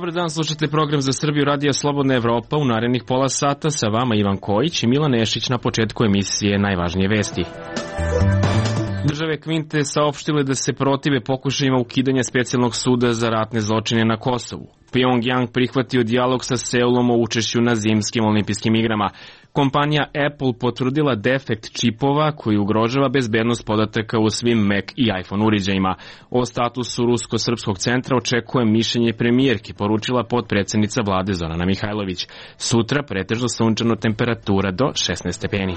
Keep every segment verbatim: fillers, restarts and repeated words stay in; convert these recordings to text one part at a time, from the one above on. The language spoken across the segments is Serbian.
Dobar dan, slušate program za Srbiju Radija Slobodna Evropa. U narednih pola sata sa vama Ivan Kojić i Milan Nešić. Na početku emisije najvažnije vesti. Države Kvinte saopštile da se protive pokušajima ukidanja specijalnog suda za ratne zločine na Kosovu. Pyongyang prihvatio dijalog sa Seulom o učešću na zimskim olimpijskim igrama. Kompanija Apple potvrdila defekt čipova koji ugrožava bezbednost podataka u svim Mac i iPhone uređajima. O statusu Rusko-srpskog centra očekuje mišljenje premijerke, poručila potpredsednica vlade Zorana Mihajlović. Sutra pretežno sunčano, temperatura do šesnaest stepeni.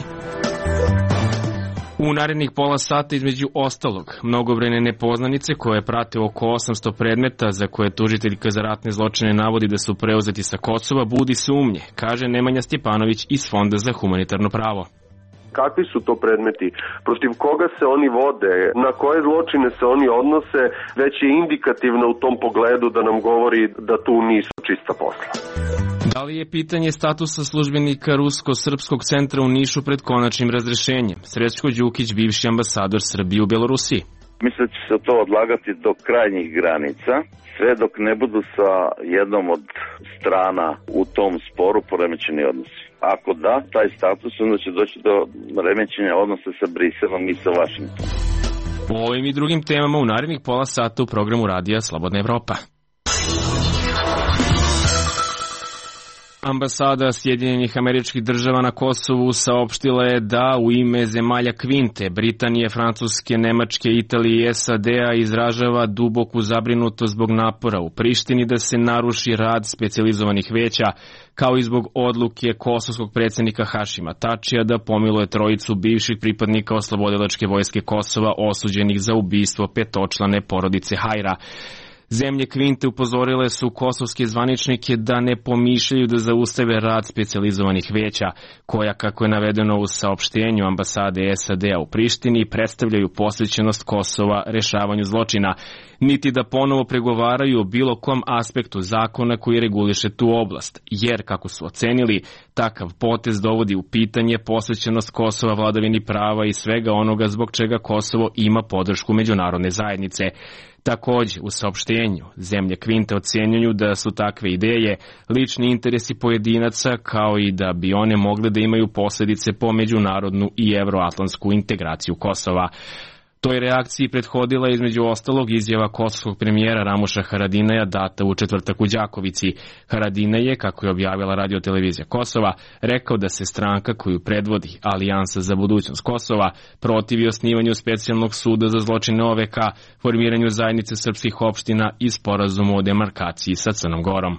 U narednih pola sata između ostalog, mnogobrojne nepoznanice koje prate oko osamsto predmeta za koje tužiteljka za ratne zločine navodi da su preuzeti sa Kosova budi sumnje, kaže Nemanja Stjepanović iz Fonda za humanitarno pravo. Kakvi su to predmeti, protiv koga se oni vode, na koje zločine se oni odnose, već je indikativno u tom pogledu da nam govori da tu nisu čista posla. Da li je pitanje statusa službenika Rusko-srpskog centra u Nišu pred konačnim razrešenjem? Srećko Đukić, bivši ambasador Srbije u Belorusiji. Mislim da će se to odlagati do krajnjih granica, sve dok ne budu sa jednom od strana u tom sporu poremećeni odnosi. Ako da, taj status, onda će doći do remećenja odnosa sa Briselom i sa Vašingtonom. O ovim i drugim temama u narednih pola sata u programu Radija Slobodna Evropa. Ambasada Sjedinjenih Američkih Država na Kosovu saopštila je da u ime zemalja Kvinte, Britanije, Francuske, Nemačke, Italije i S A D-a izražava duboku zabrinutost zbog napora u Prištini da se naruši rad specijalizovanih veća, kao i zbog odluke kosovskog predsjednika Hašima Tačija da pomiluje trojicu bivših pripadnika oslobodilačke vojske Kosova osuđenih za ubistvo petočlane porodice Hajra. Zemlje Kvinte upozorile su kosovske zvaničnike da ne pomišljaju da zaustave rad specijalizovanih veća, koja, kako je navedeno u saopštenju ambasade S A D-a u Prištini, predstavljaju posvećenost Kosova rešavanju zločina, niti da ponovo pregovaraju o bilo kom aspektu zakona koji reguliše tu oblast, jer, kako su ocenili, takav potez dovodi u pitanje posvećenost Kosova vladavini prava i svega onoga zbog čega Kosovo ima podršku međunarodne zajednice. Takođe, u saopštenju, zemlje Kvinte ocenjuju da su takve ideje lični interesi pojedinaca, kao i da bi one mogle da imaju posledice po međunarodnu i evroatlantsku integraciju Kosova. Toj reakciji prethodila između ostalog izjava kosovskog premijera Ramuša Haradinaja data u četvrtak u Đakovici. Haradinaj je, kako je objavila radiotelevizija Kosova, rekao da se stranka koju predvodi Alijansa za budućnost Kosova protivi osnivanju specijalnog suda za zločine O V K, formiranju zajednice srpskih opština i sporazumu o demarkaciji sa Crnom Gorom.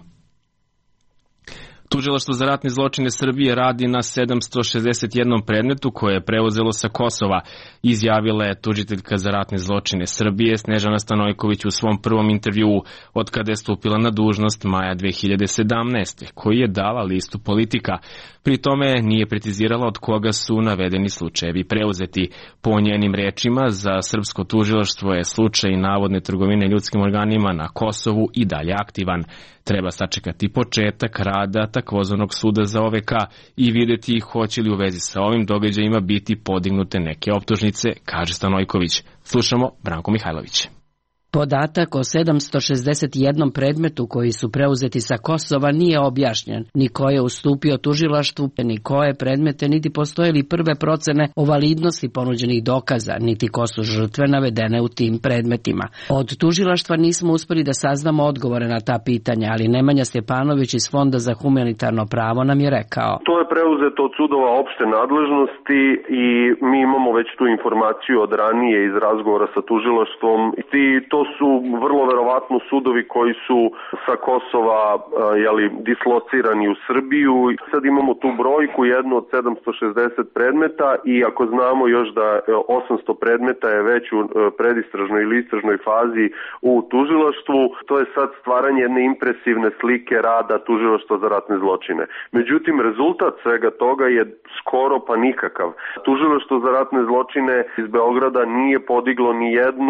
Tužilaštvo za ratne zločine Srbije radi na sedamsto šezdeset jednom predmetu koje je preuzelo sa Kosova, izjavila je tužiteljka za ratne zločine Srbije Snežana Stanojković u svom prvom intervjuu od kada je stupila na dužnost maja dve hiljade sedamnaeste. koji je dala listu Politika. Pri tome nije precizirala od koga su navedeni slučajevi preuzeti. Po njenim rečima, za srpsko tužilaštvo je slučaj navodne trgovine ljudskim organima na Kosovu i dalje aktivan. Treba sačekati početak rada takozvanog suda za O V K i vidjeti hoće li u vezi sa ovim događajima biti podignute neke optužnice, kaže Stanojković. Slušamo Branko Mihajlović. Podatak o sedamsto šezdeset jednom predmetu koji su preuzeti sa Kosova nije objašnjen, ni ko je ustupio tužilaštvu, ni koje predmete, niti postoje li prve procene o validnosti ponuđenih dokaza, niti ko su žrtve navedene u tim predmetima. Od tužilaštva nismo uspeli da saznamo odgovore na ta pitanja, ali Nemanja Stjepanović iz Fonda za humanitarno pravo nam je rekao. To je preuzeto od sudova opšte nadležnosti i mi imamo već tu informaciju od ranije iz razgovora sa tužilaštvom i to su vrlo verovatno sudovi koji su sa Kosova jeli, dislocirani u Srbiju. Sad imamo tu brojku, jednu od sedamsto šezdeset predmeta i ako znamo još da osamsto predmeta je već u predistražnoj ili istražnoj fazi u tužilaštvu, to je sad stvaranje jedne impresivne slike rada tužilaštva za ratne zločine. Međutim, rezultat svega toga je skoro pa nikakav. Tužilaštvo za ratne zločine iz Beograda nije podiglo ni jednu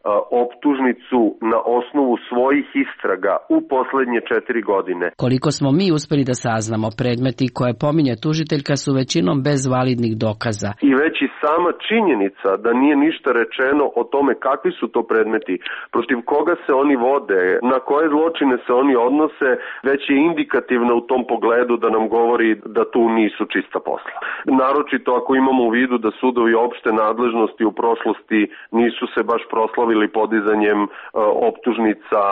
optužnicu na osnovu svojih istraga u poslednje četiri godine. Koliko smo mi uspeli da saznamo, predmeti koje pominje tužiteljka su većinom bez validnih dokaza. I već i sama činjenica da nije ništa rečeno o tome kakvi su to predmeti, protiv koga se oni vode, na koje zločine se oni odnose, već je indikativna u tom pogledu da nam govori da tu nisu čista posla. Naročito ako imamo u vidu da sudovi opšte nadležnosti u prošlosti nisu se baš proslavili podizanjem e, optužnica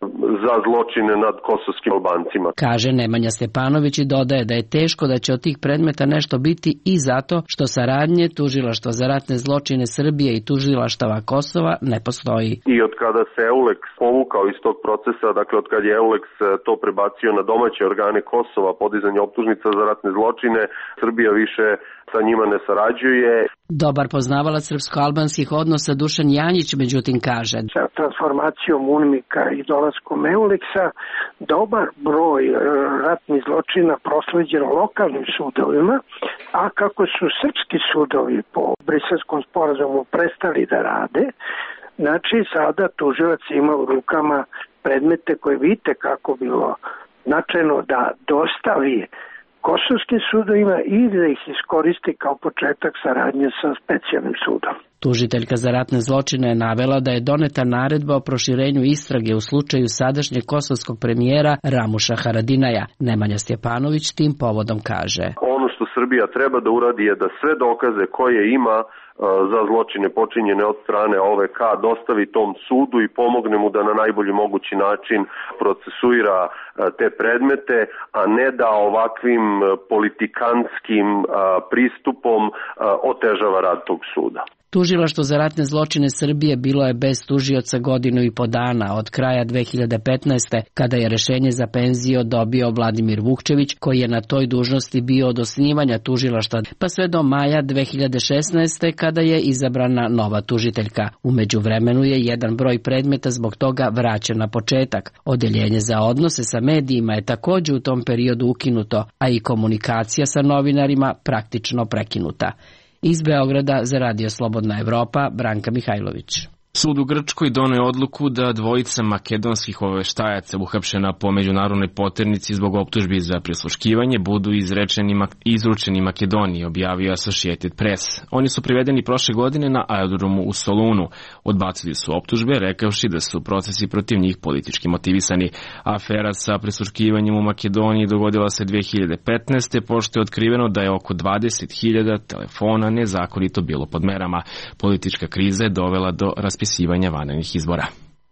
za zločine nad kosovskim Albancima. Kaže Nemanja Stjepanović i dodaje da je teško da će od tih predmeta nešto biti i zato što saradnje Tužilaštva za ratne zločine Srbije i Tužilaštava Kosova ne postoji. I od kada se Euleks povukao iz tog procesa, dakle od kad je Euleks to prebacio na domaće organe Kosova, podizanje optužnica za ratne zločine, Srbija više sa njima ne sarađuje. Dobar poznavalac srpsko-albanskih odnosa Dušan Janjić međutim kaže: sa transformacijom UNMIK-a i dolaskom Euleksa dobar broj ratnih zločina prosleđen lokalnim sudovima, a kako su srpski sudovi po Briselskom sporazumu prestali da rade, znači sada tužilac ima u rukama predmete koje vidite kako bilo značajno da dostavi kosovskim sudovima i da ih iskoristi kao početak saradnje sa specijalnim sudom. Tužiteljka za ratne zločine je navela da je doneta naredba o proširenju istrage u slučaju sadašnjeg kosovskog premijera Ramuša Haradinaja. Nemanja Stjepanović tim povodom kaže: ono što Srbija treba da uradi je da sve dokaze koje ima za zločine počinjene od strane O V K dostavi tom sudu i pomogne mu da na najbolji mogući način procesuira te predmete, a ne da ovakvim politikanskim pristupom otežava rad tog suda. Tužilaštvo za ratne zločine Srbije bilo je bez tužioca godinu i po dana od kraja dve hiljade petnaeste. kada je rešenje za penziju dobio Vladimir Vukčević, koji je na toj dužnosti bio od osnivanja tužilaštva, pa sve do maja dve hiljade šesnaeste. kada je izabrana nova tužiteljka. U međuvremenu je jedan broj predmeta zbog toga vraćen na početak. Odeljenje za odnose sa medijima je takođe u tom periodu ukinuto, a i komunikacija sa novinarima praktično prekinuta. Iz Beograda za Radio Slobodna Evropa, Branka Mihajlović. Sud u Grčkoj doneo je odluku da dvojica makedonskih obaveštajaca uhapšena po međunarodnoj poternici zbog optužbi za prisluškivanje budu izrečeni, izručeni Makedoniji, objavio Associated Press. Oni su privedeni prošle godine na aerodromu u Solunu. Odbacili su optužbe, rekavši da su procesi protiv njih politički motivisani. Afera sa prisluškivanjem u Makedoniji dogodila se dve hiljade petnaeste. pošto je otkriveno da je oko dvadeset hiljada telefona nezakonito bilo pod merama. Politička kriza je dovela do raspisivanja vanrednih izbora.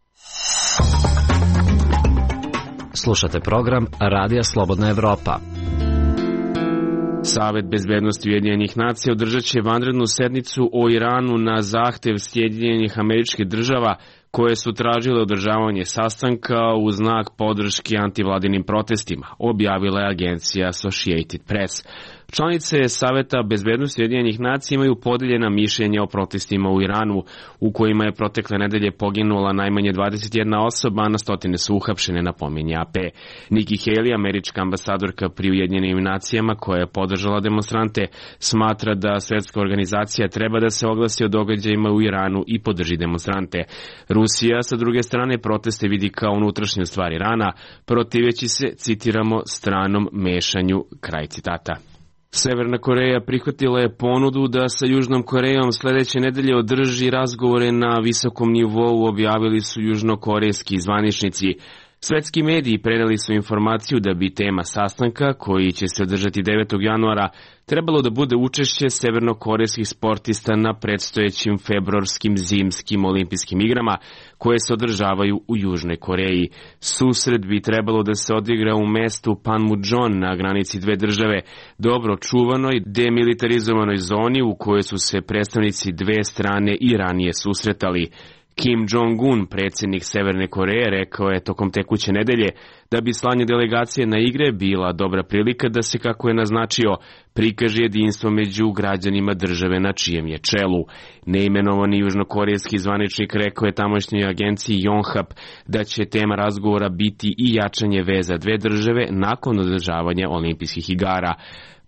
Slušate program Radija Slobodna Evropa. Savet bezbednosti Ujedinjenih nacija održat će vanrednu sednicu o Iranu na zahtev Sjedinjenih Američkih Država, koje su tražile održavanje sastanka u znak podrške antivladinim protestima, objavila je agencija Associated Press. Članice Saveta bezbednosti Ujedinjenih nacija imaju podeljena mišljenja o protestima u Iranu, u kojima je protekle nedelje poginula najmanje dvadeset jedna osoba, a na stotine su uhapšene, napominje A P. Nikki Haley, američka ambasadorka pri Ujedinjenim nacijama koja je podržala demonstrante, smatra da svetska organizacija treba da se oglasi o događajima u Iranu i podrži demonstrante. Rusija, sa druge strane, proteste vidi kao unutrašnju stvar Irana, protiveći se, citiramo, stranom mešanju, kraj citata. Severna Koreja prihvatila je ponudu da sa Južnom Korejom sledeće nedelje održi razgovore na visokom nivou, objavili su južnokorejski zvaničnici. Svetski mediji predali su informaciju da bi tema sastanka, koji će se održati devetog januara, trebalo da bude učešće severnokorejskih sportista na predstojećim februarskim zimskim olimpijskim igrama, koje se održavaju u Južnoj Koreji. Susret bi trebalo da se odigra u mestu Panmunjom na granici dve države, dobro čuvanoj, demilitarizovanoj zoni u kojoj su se predstavnici dve strane i ranije susretali. Kim Jong-un, predsjednik Severne Koreje, rekao je tokom tekuće nedelje da bi slanje delegacije na igre bila dobra prilika da se, kako je naznačio, prikaže jedinstvo među građanima države na čijem je čelu. Neimenovani južnokorejski zvaničnik rekao je tamošnjoj agenciji Yonhap da će tema razgovora biti i jačanje veza dve države nakon održavanja olimpijskih igara.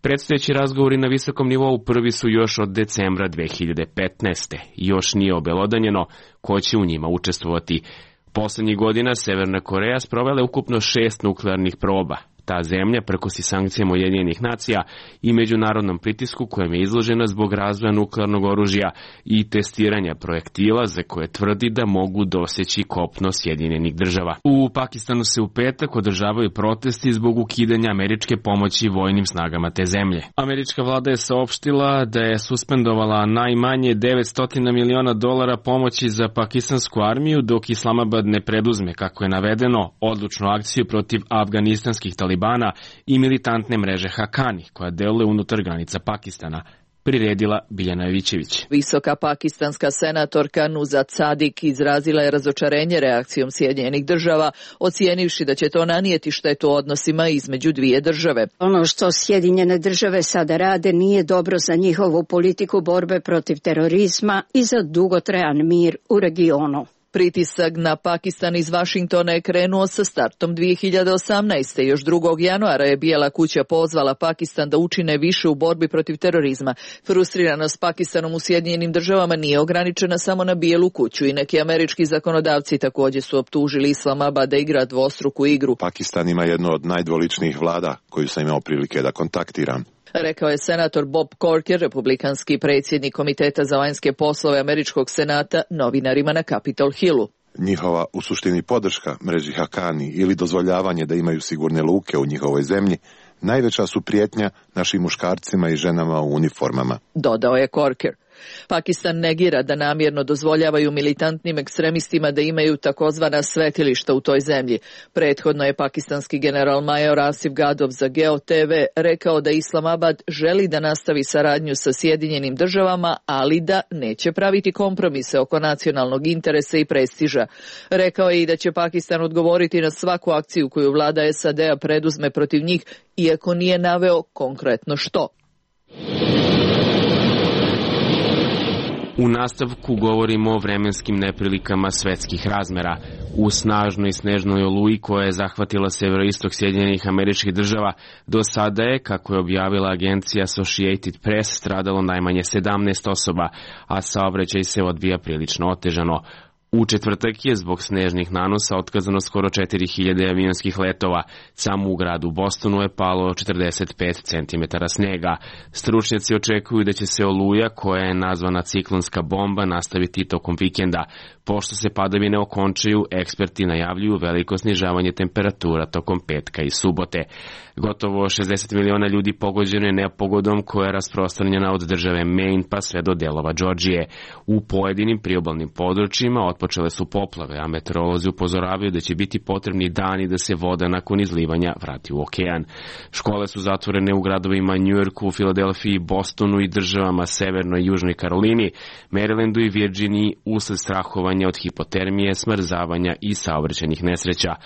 Predstojeći razgovori na visokom nivou prvi su još od decembra dve hiljade petnaeste. Još nije obelodanjeno ko će u njima učestvovati. Poslednjih godina Severna Koreja sprovela je ukupno šest nuklearnih proba. Ta zemlja, prkosi sankcijama Ujedinjenih nacija i međunarodnom pritisku kojem je izložena zbog razvoja nuklearnog oružja i testiranja projektila za koje tvrdi da mogu doseći kopno Sjedinjenih država. U Pakistanu se u petak održavaju protesti zbog ukidanja američke pomoći vojnim snagama te zemlje. Američka vlada je saopštila da je suspendovala najmanje devetsto miliona dolara pomoći za pakistansku armiju, dok Islamabad ne preduzme, kako je navedeno, odlučnu akciju protiv afganistanskih talibana i militantne mreže Hakani, koja deluje unutar granica Pakistana, priredila Biljana Jovićević. Visoka pakistanska senatorka Nuzat Sadik izrazila je razočarenje reakcijom Sjedinjenih država, ocijenivši da će to nanijeti štetu odnosima između dvije države. Ono što Sjedinjene države sada rade nije dobro za njihovu politiku borbe protiv terorizma i za dugotrajan mir u regionu. Pritisak na Pakistan iz Vašingtona je krenuo sa startom dve hiljade osamnaeste. Još drugog januara je Bijela kuća pozvala Pakistan da učine više u borbi protiv terorizma. Frustriranost Pakistanom u Sjedinjenim državama nije ograničena samo na Bijelu kuću i neki američki zakonodavci također su optužili Islamabad da igra dvostruku igru. Pakistan ima jednu od najdvoličnijih vlada koju sam imao prilike da kontaktiram. Rekao je senator Bob Corker, republikanski predsjednik Komiteta za vanjske poslove Američkog senata, novinarima na Capitol Hillu. Njihova u suštini podrška mreži Hakani ili dozvoljavanje da imaju sigurne luke u njihovoj zemlji najveća su prijetnja našim muškarcima i ženama u uniformama, dodao je Corker. Pakistan negira da namjerno dozvoljavaju militantnim ekstremistima da imaju takozvana svetilišta u toj zemlji. Prethodno je pakistanski general major Asif Gadov za Geo te ve rekao da Islamabad želi da nastavi saradnju sa Sjedinjenim državama, ali da neće praviti kompromise oko nacionalnog interesa i prestiža. Rekao je i da će Pakistan odgovoriti na svaku akciju koju vlada es a de a preduzme protiv njih, iako nije naveo konkretno što. U nastavku govorimo o vremenskim neprilikama svetskih razmera. U snažnoj snežnoj oluji koja je zahvatila severoistok Sjedinjenih Američkih Država, do sada je, kako je objavila agencija Associated Press, stradalo najmanje sedamnaest osoba, a saobraćaj se odvija prilično otežano. U četvrtak je zbog snežnih nanosa otkazano skoro četiri hiljade avionskih letova. Samo u gradu Bostonu je palo četrdeset pet centimetara snega. Stručnjaci očekuju da će se oluja, koja je nazvana ciklonska bomba, nastaviti tokom vikenda. Pošto se padavine okončaju, eksperti najavljuju veliko snižavanje temperatura tokom petka i subote. Gotovo šezdeset miliona ljudi pogođeno je nepogodom koja je rasprostranjena od države Maine pa sve do delova Džordžije. U pojedinim priobalnim područjima otpočele su poplave, a meteorolozi upozoravaju da će biti potrebni dani da se voda nakon izlivanja vrati u okean. Škole su zatvorene u gradovima Njujorku, Filadelfiji, Bostonu i državama Severnoj i Južnoj Karolini, Marylandu i Virginiji usled strahovanja od hipotermije, smrzavanja i saobraćajnih nesreća.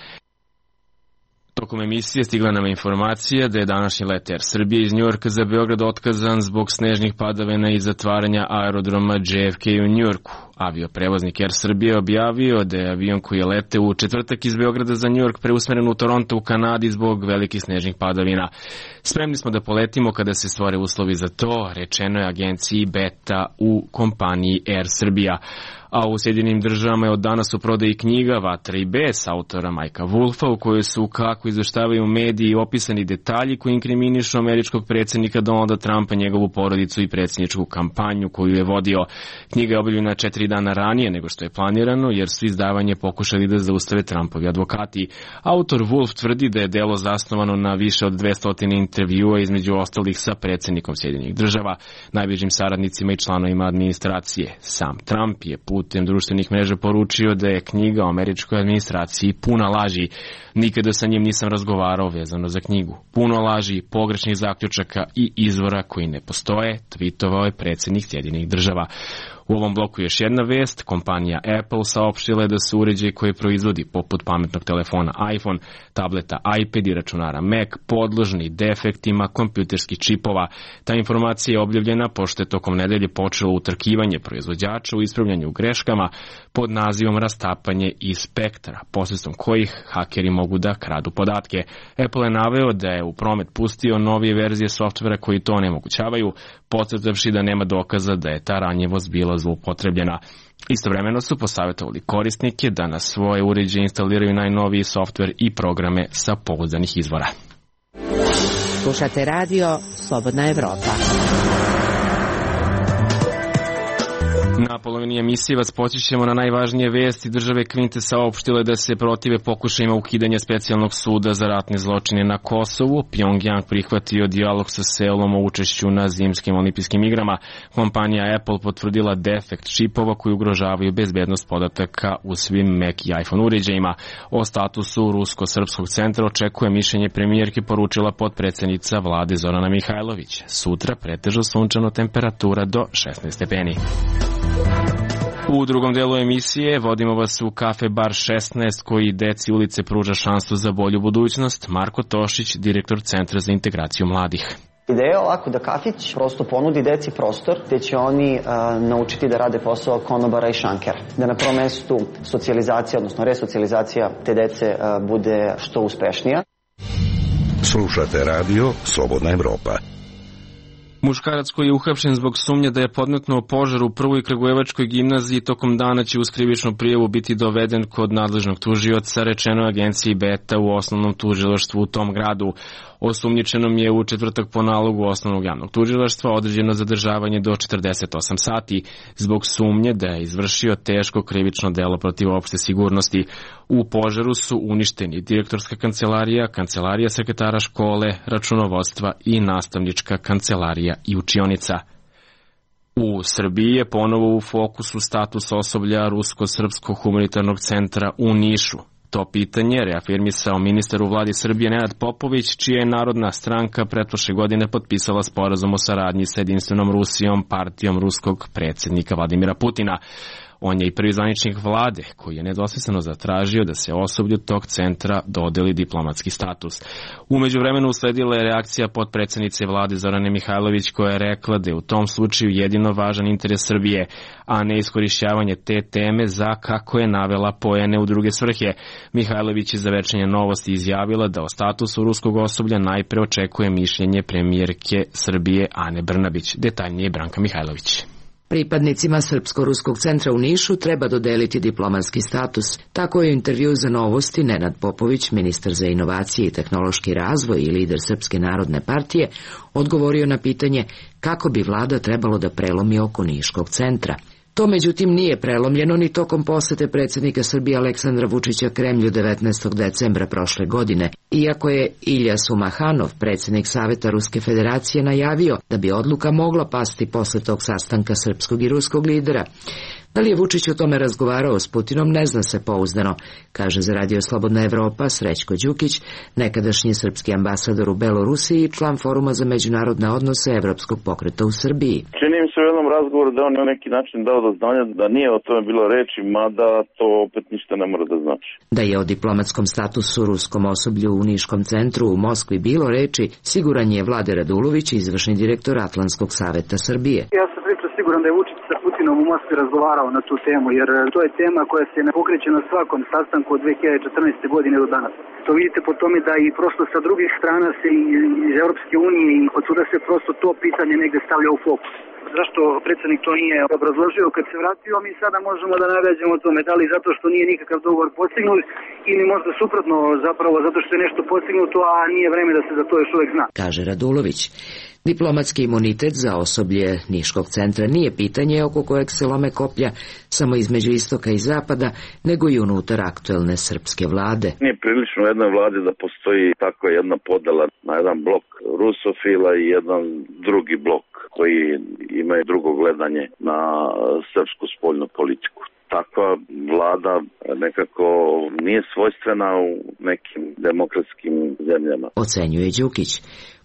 Tokom emisije stigla nam informacija da je današnji let Air Srbije iz Njujorka za Beograd otkazan zbog snežnih padavina i zatvaranja aerodroma dže ef ke u Njujorku. Avioprevoznik Air Srbije objavio da je avion koji je leteo u četvrtak iz Beograda za Njujork preusmeren u Toronto u Kanadi zbog velikih snežnih padavina. Spremni smo da poletimo kada se stvore uslovi za to, rečeno je agenciji Beta u kompaniji Air Srbija. A u Sjedinjenim državama je od danas u prodaji knjiga Vatra i bes autora Majka Wolfa, u kojoj su, kako izveštavaju mediji, opisani detalji koji inkriminišu američkog predsjednika Donalda Trumpa, njegovu porodicu i predsjedničku kampanju koju je vodio. Knjiga je objavljena četiri dana ranije nego što je planirano, jer su izdavanje pokušali da zaustave Trumpovi advokati. Autor Wolf tvrdi da je delo zasnovano na više od dvesta intervjua, između ostalih sa predsjednikom Sjedinjenih država, najbližim saradnicima i članovima administracije. Sam Trump je putem društvenih mreža poručio da je knjiga o američkoj administraciji puna laži. Nikada sa njim nisam razgovarao vezano za knjigu. Puno laži, pogrešnih zaključaka i izvora koji ne postoje, tvitovao je predsjednik Sjedinjenih država. U ovom bloku još jedna vest. Kompanija Apple saopštila je da su uređaji koji proizvodi poput pametnog telefona iPhone, tableta iPad i računara Mac podložni defektima kompjuterskih čipova. Ta informacija je objavljena pošto je tokom nedelje počelo utrkivanje proizvođača u ispravljanju greškama pod nazivom rastapanje iz spektra, posredstvom kojih hakeri mogu da kradu podatke. Apple je naveo da je u promet pustio novije verzije softvera koji to onemogućavaju, podcrtavši da nema dokaza da je ta ranjivost bila zloupotrebljena. Istovremeno su posavjetovali korisnike da na svoje uređaje instaliraju najnoviji softver i programe sa pouzdanih izvora. Slušate radio Slobodna Evropa. Na polovini emisije vas podsjećamo na najvažnije vesti. Države Kvinte saopštile da se protive pokušajima ukidanja specijalnog suda za ratne zločine na Kosovu. Pjongjang prihvatio dijalog sa Seulom o učešću na zimskim olimpijskim igrama. Kompanija Apple potvrdila defekt čipova koji ugrožavaju bezbednost podataka u svim Mac i iPhone uređajima. O statusu Rusko-srpskog centra očekuje mišljenje premijerke, poručila potpredsednica vlade Zorana Mihajlović. Sutra pretežno sunčano, temperatura do šesnaest stepeni. U drugom delu emisije vodimo vas u kafe bar šesnaest koji deci ulice pruža šansu za bolju budućnost. Marko Tošić, direktor Centra za integraciju mladih. Ideja je ovako da kafić prosto ponudi deci prostor gde će oni a, naučiti da rade posao konobara i šankera. Da na prvom mestu socijalizacija, odnosno resocijalizacija te dece a, bude što uspešnija. Slušate radio Slobodna Evropa. Muškarac koji je uhapšen zbog sumnje da je podmetnuo požar u prvoj Kragujevačkoj gimnaziji tokom dana će uz krivičnu prijavu biti doveden kod nadležnog tužioca, rečeno agenciji Beta u osnovnom tužilaštvu u tom gradu. Osumnjičenom je u četvrtak po nalogu osnovnog javnog tužilaštva određeno zadržavanje do četrdeset osam sati zbog sumnje da je izvršio teško krivično delo protiv opšte sigurnosti. U požaru su uništeni direktorska kancelarija, kancelarija sekretara škole, računovodstva i nastavnička kancelarija i učionica. U Srbiji je ponovo u fokusu status osoblja Rusko-srpskog humanitarnog centra u Nišu. To pitanje reafirmisao ministar u vladi Srbije Nenad Popović, čija je Narodna stranka pretprošle godine potpisala sporazum o saradnji sa jedinstvenom Rusijom, partijom ruskog predsjednika Vladimira Putina. On je i prvi zvaničnik vlade koji je nedvosmisleno zatražio da se osoblju tog centra dodeli diplomatski status. U međuvremenu usledila je reakcija potpredsjednice vlade Zorane Mihajlović koja je rekla da je u tom slučaju jedino važan interes Srbije, a ne iskorišćavanje te teme za, kako je navela, poene u druge svrhe. Mihajlović je za Večernje novosti izjavila da o statusu ruskog osoblja najpre očekuje mišljenje premijerke Srbije Ane Brnabić. Detaljnije Branka Mihajlović. Pripadnicima Srpsko-ruskog centra u Nišu treba dodeliti diplomatski status. Tako je u intervju za Novosti Nenad Popović, ministar za inovacije i tehnološki razvoj i lider Srpske narodne partije, odgovorio na pitanje kako bi vlada trebalo da prelomi oko Niškog centra. To međutim nije prelomljeno ni tokom posete predsjednika Srbije Aleksandra Vučića Kremlju devetnaestog decembra prošle godine, iako je Ilja Sumahanov, predsjednik Saveta Ruske federacije, najavio da bi odluka mogla pasti posle tog sastanka srpskog i ruskog lidera. Da li je Vučić o tome razgovarao s Putinom, ne zna se pouzdano, kaže za Radio Slobodna Evropa Srećko Đukić, nekadašnji srpski ambasador u Belorusiji i član Foruma za međunarodne odnose Evropskog pokreta u Srbiji. Čini mi se u jednom razgovoru da on na neki način dao do znanja da nije o tome bilo reči, mada to opet ništa ne mora da znači. Da je o diplomatskom statusu ruskom osoblju u Niškom centru u Moskvi bilo reči, siguran je Vlade Radulović, izvršni direktor Atlantskog saveta Srbije. Ja sam pričao siguran da je Vučić sa Putinom u Moskvi razgovarao na tu temu, jer to je tema koja se ne pokreće na svakom sastanku od dve hiljade četrnaeste. godine do danas. To vidite po tome da i prosto sa drugih strana se iz Europske unije i od suda se prosto to pitanje negde stavlja u fokus. Zašto predsjednik to nije obrazložio kad se vratio, mi sada možemo da nagađamo o tome, da li zato što nije nikakav dogovor postignut ili možda suprotno, zapravo zato što je nešto postignuto, a nije vreme da se za to još uvek zna. Kaže Radulović. Diplomatski imunitet za osoblje Niškog centra nije pitanje oko kojeg se lome koplja samo između istoka i zapada, nego i unutar aktuelne srpske vlade. Nije prilično u jednoj vladi da postoji takva jedna podela na jedan blok rusofila i jedan drugi blok koji imaju drugo gledanje na srpsku spoljnu politiku. Takva vlada nekako nije svojstvena u nekim demokratskim zemljama. Ocenjuje Đukić.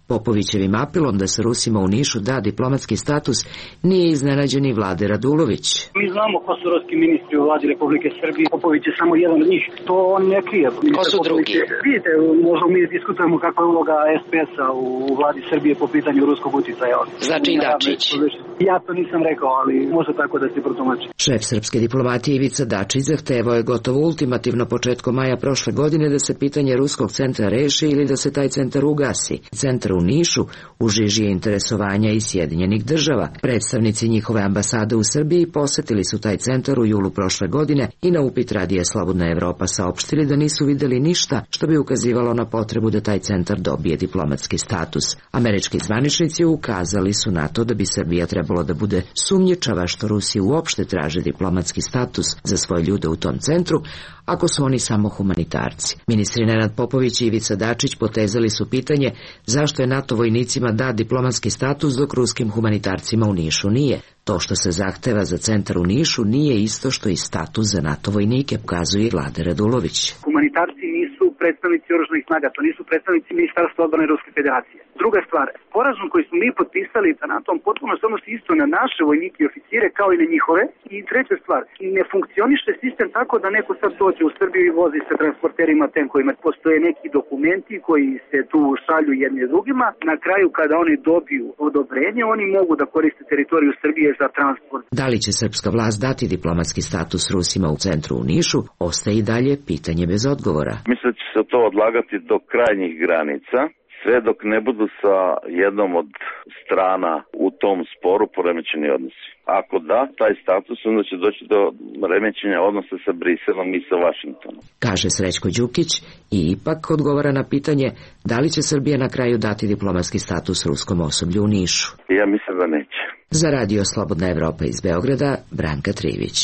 Popovićevim apelom da se Rusima u Nišu da diplomatski status nije iznenađen i Vlade Radulović. Mi znamo ko su ruski ministri u vladi Republike Srbije, Popović je samo jedan od njih. To on ne krije. Ko su drugi? Vidite, možemo mi diskutujemo kakva je uloga es pe es-a u vladi Srbije po pitanju ruskog uticaja. Znači i Dačić. Ja to nisam rekao, ali može tako da se protumači. Šef srpske diplomatije Ivica Dačić zahtevao je gotovo ultimativno početkom maja prošle godine da se pitanje ruskog centra reši ili da se taj centar ugasi. Centar u Nišu u žiži je interesovanja i Sjedinjenih država. Predstavnici njihove ambasade u Srbiji posetili su taj centar u julu prošle godine i na upit Radija Slobodna Evropa saopštili da nisu videli ništa što bi ukazivalo na potrebu da taj centar dobije diplomatski status. Američki zvaničnici ukazali su na to da bi Srbija trebalo da bude sumnjičava što Rusi uopšte traže diplomatski status za svoje ljude u tom centru, ako su oni samo humanitarci. Ministri Nenad Popović i Ivica Dačić potezali su pitanje zašto je NATO vojnicima dat diplomatski status dok ruskim humanitarcima u Nišu nije. To što se zahteva za centar u Nišu nije isto što i status za NATO vojnike, pokazuje Vlade Radulović. Humanitarci nisu predstavnici oružanih snaga, to nisu predstavnici Ministarstva odbrane Ruske federacije. Druga stvar, sporazum koji smo mi potpisali sa NATO-om potpuno se odnosi isto na naše vojnike i oficire kao i na njihove. I treća stvar, ne funkcioniše sistem tako da neko sad dođe u Srbiju i vozi se transporterima, tenkovima. Postoje neki dokumenti koji se tu šalju jedne drugima. Na kraju kada oni dobiju odobrenje, oni mogu da koriste teritoriju Srbije za transport. Da li će srpska vlast dati diplomatski status Rusima u centru u Nišu, ostaje i dalje pitanje bez odgovora. Mislim da će se to odlagati do krajnjih granica, sve dok ne budu sa jednom od strana u tom sporu poremećeni odnosi. Ako da, taj status, onda će doći do remećenja odnosa sa Briselom i sa Vašingtonom. Kaže Srećko Đukić i ipak odgovara na pitanje da li će Srbija na kraju dati diplomatski status ruskom osoblju u Nišu. Ja mislim da neće. Za Radio Slobodna Evropa iz Beograda, Branka Trivić.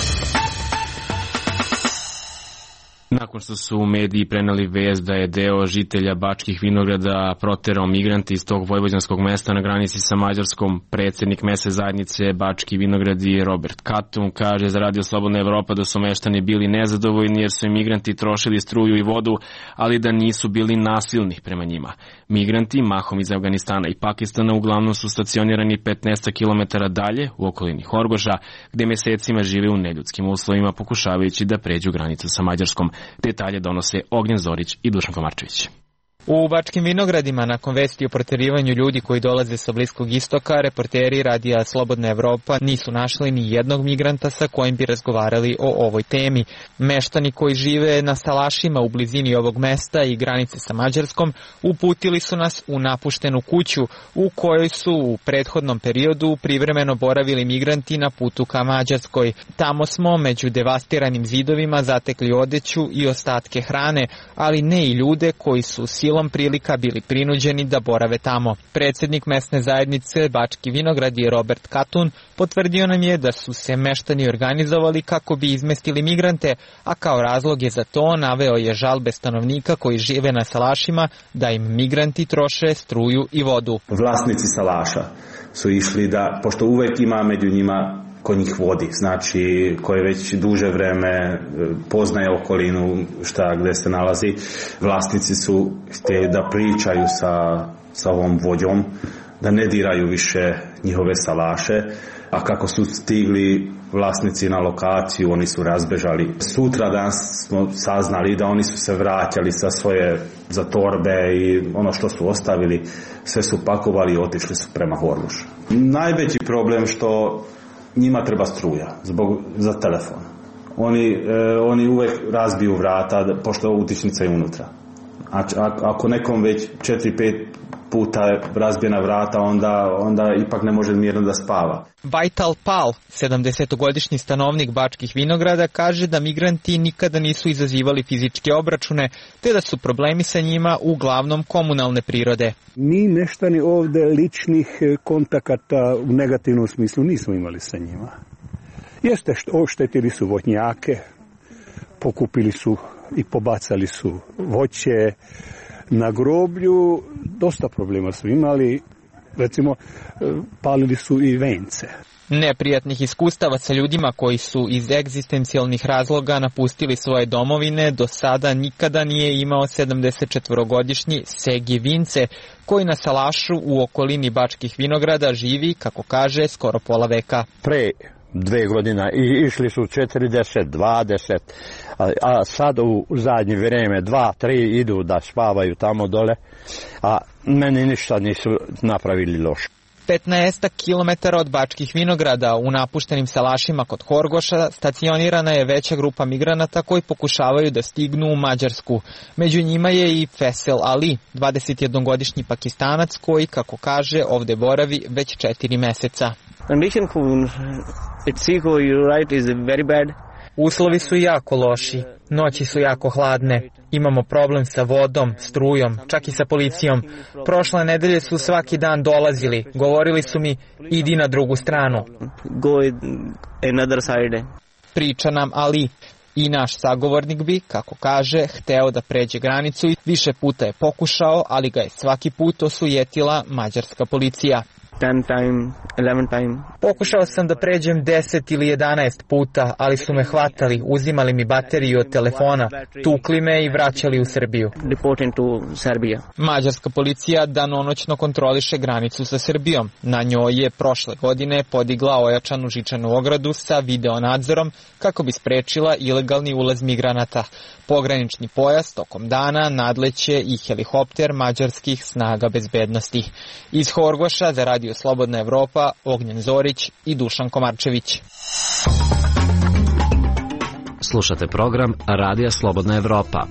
Nakon što su u mediji preneli vest da je deo žitelja Bačkih Vinograda proterao migranti iz tog vojvođanskog mesta na granici sa Mađarskom, predsjednik mesne zajednice Bački Vinogradi Robert Katun kaže za Radio Slobodna Evropa da su meštani bili nezadovoljni jer su imigranti trošili struju i vodu, ali da nisu bili nasilni prema njima. Migranti, mahom iz Afganistana i Pakistana, uglavnom su stacionirani petnaest kilometara dalje u okolini Horgoša, gde mesecima žive u neljudskim uslovima pokušavajući da pređu granicu sa Mađarskom. Detalje donose Ognjen Zorić i Dušan Komarčević. U Bačkim Vinogradima, nakon vesti o proterivanju ljudi koji dolaze sa Bliskog istoka, reporteri Radija Slobodna Evropa nisu našli ni jednog migranta sa kojim bi razgovarali o ovoj temi. Meštani koji žive na salašima u blizini ovog mesta i granice sa Mađarskom uputili su nas u napuštenu kuću u kojoj su u prethodnom periodu privremeno boravili migranti na putu ka Mađarskoj. Tamo smo među devastiranim zidovima zatekli odeću i ostatke hrane, ali ne i ljude koji su silom prilika bili prinuđeni da borave tamo. Predsjednik mesne zajednice Bački Vinogradi Robert Katun potvrdio nam je da su se meštani organizovali kako bi izmestili migrante, a kao razlog je za to naveo je žalbe stanovnika koji žive na salašima da im migranti troše struju i vodu. Vlasnici salaša su išli da, pošto uvek ima među njima ko njih vodi, znači koji već duže vreme poznaje okolinu šta gde se nalazi, vlasnici su htjeli da pričaju sa, sa ovom vođom, da ne diraju više njihove salaše, a kako su stigli vlasnici na lokaciju, oni su razbežali. Sutra danas smo saznali da oni su se vraćali sa svoje za torbe i ono što su ostavili, sve su pakovali i otišli su prema Horgošu. Najveći problem što njima treba struja zbog, za telefon. Oni, e, oni uvek razbiju vrata, pošto utičnica je unutra. A, ako nekom već četiri pet puta razbijena vrata, onda, onda ipak ne može mirno da spava. Vajtal Pal, sedamdesetogodišnji stanovnik Bačkih Vinograda, kaže da migranti nikada nisu izazivali fizičke obračune, te da su problemi sa njima uglavnom komunalne prirode. Mi meštani ovde ličnih kontakata u negativnom smislu nismo imali sa njima. Jeste što oštetili su voćnjake, pokupili su i pobacali su voće. Na groblju dosta problema su imali, recimo palili su i vence. Neprijatnih iskustava sa ljudima koji su iz egzistencijalnih razloga napustili svoje domovine do sada nikada nije imao sedamdesetčetvorogodišnji Segi Vince, koji na salašu u okolini Bačkih Vinograda živi, kako kaže, skoro pola veka. Pre dve godina i išli su četrdeset, dvadeset, a, a sad u zadnje vrijeme dva, tri idu da spavaju tamo dole, a meni ništa nisu napravili loše. petnaest kilometara od Bačkih Vinograda u napuštenim salašima kod Horgoša stacionirana je veća grupa migranata koji pokušavaju da stignu u Mađarsku. Među njima je i Fesel Ali, dvadesetjednogodišnji Pakistanac koji, kako kaže, ovde boravi već četiri meseca. Uslovi su jako loši, noći su jako hladne, imamo problem sa vodom, strujom, čak i sa policijom. Prošle nedelje su svaki dan dolazili, govorili su mi idi na drugu stranu. Priča nam Ali. I naš sagovornik bi, kako kaže, hteo da pređe granicu i više puta je pokušao, ali ga je svaki put osujetila mađarska policija. ten time, eleven time. Pokušao sam da pređem deset ili jedanaest puta, ali su me hvatali, uzimali mi bateriju od telefona, tukli me i vraćali u Srbiju. Deported to Serbia. Mađarska policija danonoćno kontroliše granicu sa Srbijom. Na njoj je prošle godine podigla ojačanu žičanu ogradu sa videonadzorom kako bi sprečila ilegalni ulaz migranata. Pogranični pojas tokom dana nadleće i helikopter mađarskih snaga bezbednosti. Iz Horgoša za Radio Slobodna Evropa, Ognjen Zorić i Dušan Komarčević. Slušate program Radija Slobodna Evropa.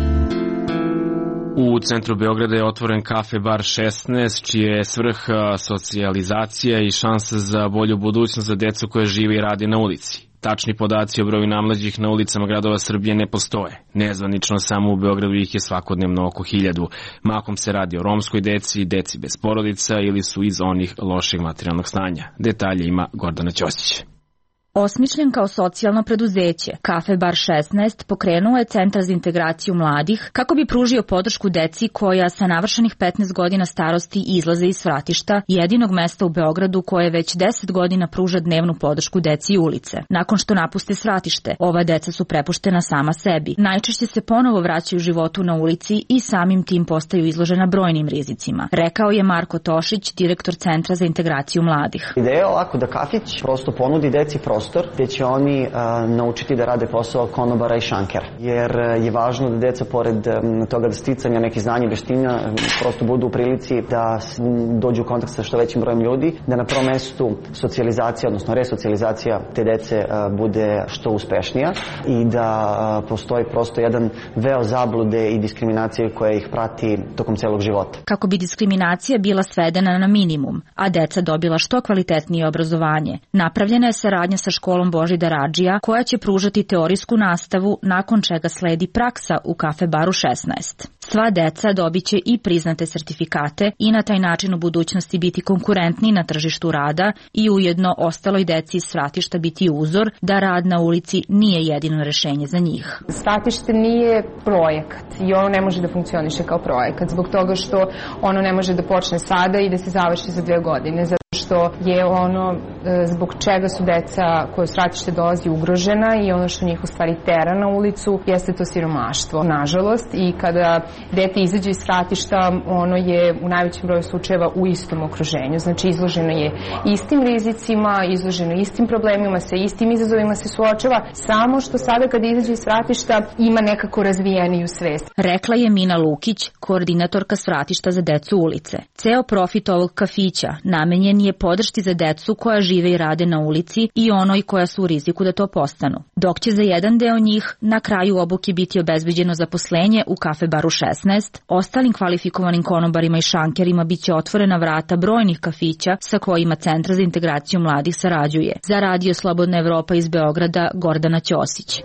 U centru Beograda je otvoren kafe bar šesnaest, čija je svrha socijalizacija i šansa za bolju budućnost za decu koje žive i radi na ulici. Tačni podaci o broju namlađih na ulicama gradova Srbije ne postoje. Nezvanično samo u Beogradu ih je svakodnevno oko hiljadu. Mahom se radi o romskoj deci, deci bez porodica ili su iz onih lošeg materijalnog stanja. Detalje ima Gordana Ćosić. Osmišljen kao socijalno preduzeće, Kafe Bar šesnaest pokrenuo je Centar za integraciju mladih kako bi pružio podršku deci koja sa navršenih petnaest godina starosti izlaze iz svratišta, jedinog mesta u Beogradu koje već deset godina pruža dnevnu podršku deci ulice. Nakon što napuste svratište, ova deca su prepuštena sama sebi. Najčešće se ponovo vraćaju životu na ulici i samim tim postaju izložena brojnim rizicima, rekao je Marko Tošić, direktor Centra za integraciju mladih. Ideja je ovako da kafić prosto ponudi deci prostor gdje će oni uh, naučiti da rade posao konobara i šankera. Jer uh, je važno da deca pored um, toga da sticanja nekih znanja i veština um, prosto budu u prilici da um, dođu u kontakt sa što većim brojem ljudi, da na prvom mestu socijalizacija, odnosno resocijalizacija te dece uh, bude što uspešnija i da uh, postoji prosto jedan veo zablude i diskriminacije koja ih prati tokom celog života. Kako bi diskriminacija bila svedena na minimum, a deca dobila što kvalitetnije obrazovanje, napravljena je saradnja sa školom Božidara Adžija koja će pružati teorijsku nastavu nakon čega sledi praksa u Kafe Baru šesnaest. Sva deca dobit će i priznate sertifikate i na taj način u budućnosti biti konkurentni na tržištu rada i ujedno ostaloj deci iz svratišta biti uzor da rad na ulici nije jedino rešenje za njih. Svratište nije projekat i ono ne može da funkcioniše kao projekat zbog toga što ono ne može da počne sada i da se završi za dve godine. Što je ono zbog čega su deca koje u svratište dolazi ugrožena i ono što njih u stvari tera na ulicu jeste to siromaštvo, nažalost. I kada dete izađe iz svratišta, ono je u najvećem broju slučajeva u istom okruženju. Znači izloženo je istim rizicima, izloženo istim problemima, sa istim izazovima se suočava, samo što sada kada izađe iz svratišta ima nekako razvijeniju svest. Rekla je Mina Lukić, koordinatorka svratišta za decu ulice. Ceo profit ovog kafića namenjen je podršci za decu koja žive i rade na ulici i onoj koja su u riziku da to postanu. Dok će za jedan deo njih na kraju obuke biti obezbeđeno zaposlenje u Kafe Baru šesnaest, ostalim kvalifikovanim konobarima i šankerima biće otvorena vrata brojnih kafića sa kojima Centar za integraciju mladih sarađuje. Za Radio Slobodna Evropa iz Beograda, Gordana Ćosić.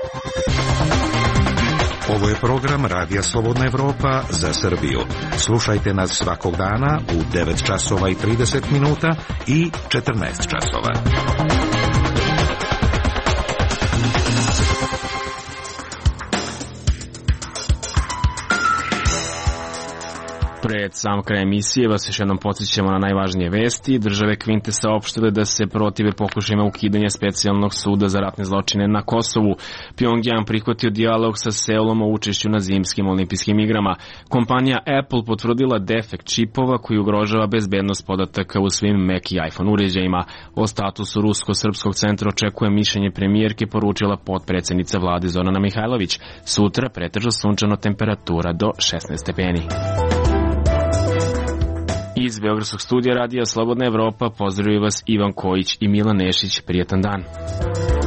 Ovo je program Radija Slobodna Evropa za Srbiju. Slušajte nas svakog dana u devet časova i trideset minuta i četrnaest časova. Pred sam kraj emisije vas još jednom podsjećamo na najvažnije vesti. Države Kvinte saopštile da se protive pokušajima ukidanja specijalnog suda za ratne zločine na Kosovu. Pjongjang prihvatio dijalog sa Seulom o učešću na zimskim olimpijskim igrama. Kompanija Apple potvrdila defekt čipova koji ugrožava bezbednost podataka u svim Mac i iPhone uređajima. O statusu Rusko-srpskog centra očekuje mišljenje premijerke, poručila potpredsednica vlade Zorana Mihajlović. Sutra pretežno sunčano, temperatura do šesnaest stepeni. Iz Beogradskog studija Radija Slobodna Evropa pozdravljaju vas Ivan Kojić i Milan Nešić. Prijetan dan.